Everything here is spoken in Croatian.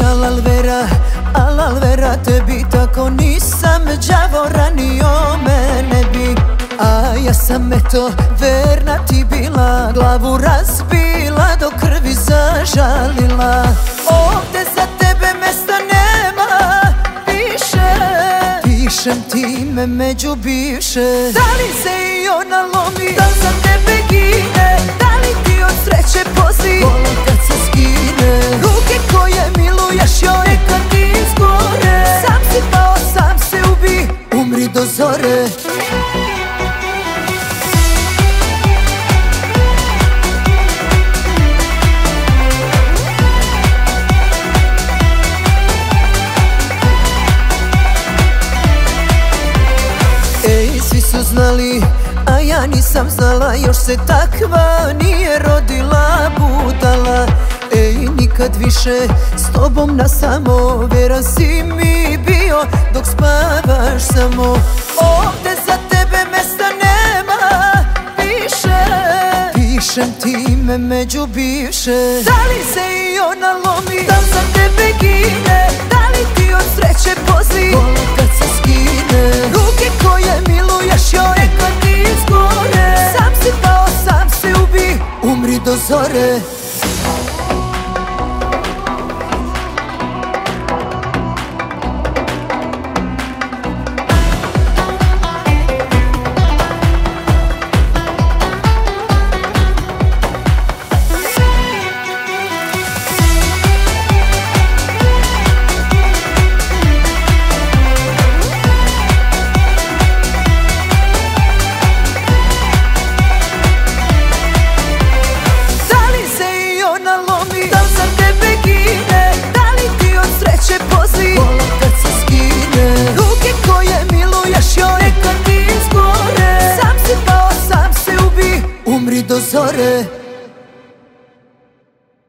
Alal vera tebi, tako nisam đavo ranio mene bi. A ja sam eto verna ti bila, glavu razbila, do krvi zažalila. Ovde za tebe mesta nema više, pišem ti ime među bivše. Da li se i ona lomi, da za tebe gine, da li ti od sreće pozi golom kad se skine. Ruke koje miluješ joj neka ti izgore, sam si pao, sam se ubi, umri do zore. Svi su znali, a ja nisam znala, još se takva nije rodila budala. Ej, nikad više s tobom na samo, veran si mi bio dok spavaš samo. Ovde za tebe mesta nema više, pišem ti ime među bivše. Da li se i ona lomi, da za tebe gine, da li ti od sreće pozi golom kad se skine. Ruke koje miluješ joj neka ti izgore, sam si pao, sam se ubi, umri do zore. Do zore.